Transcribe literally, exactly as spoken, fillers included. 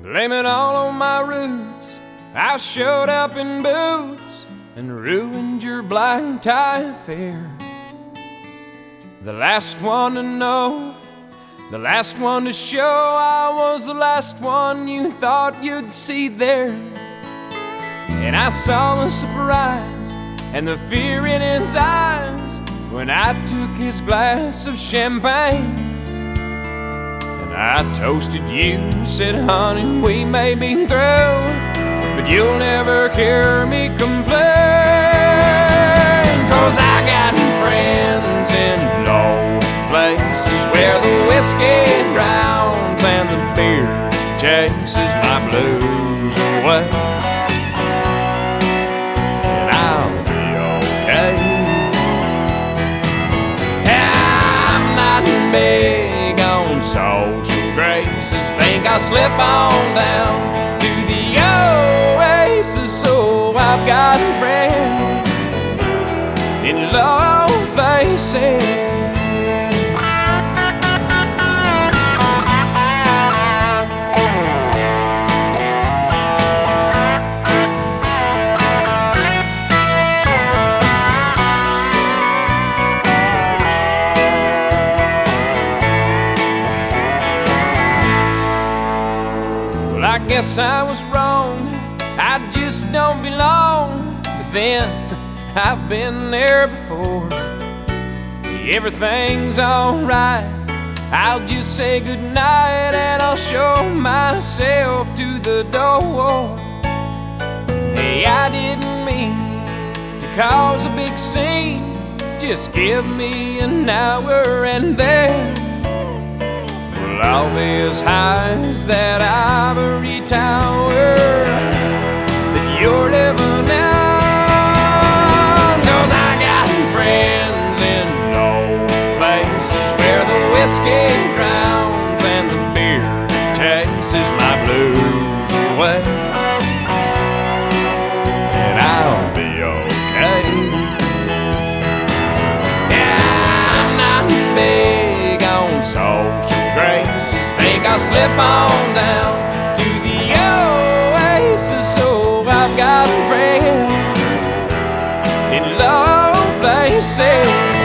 Blame it all on my roots. I showed up in boots and ruined your black tie affair. The last one to know, the last one to show, I was the last one you thought you'd see there. And I saw the surprise and the fear in his eyes when I took his glass of champagne. And I toasted you, said, honey, we may be through, but you'll never hear me complain. 'Cause I got friends in low places where the whiskey drowns and the beer chases my blues away. And I'll be okay. I'm not big on social graces. Think I'll slip on down to the oasis. So I've got friends in low places. Well, I guess I was wrong, I just don't belong. But then I've been there before. Everything's alright, I'll just say goodnight and I'll show myself to the door. Hey, I didn't mean to cause a big scene. Just give me an hour and then well, I'll be as high as that ivory tower that you're living in. Whiskey drowns and the beer chases my blues away. And I'll be okay. Yeah, I'm not big on social graces. Think I'll slip on down to the oasis. So I've got friends in low places.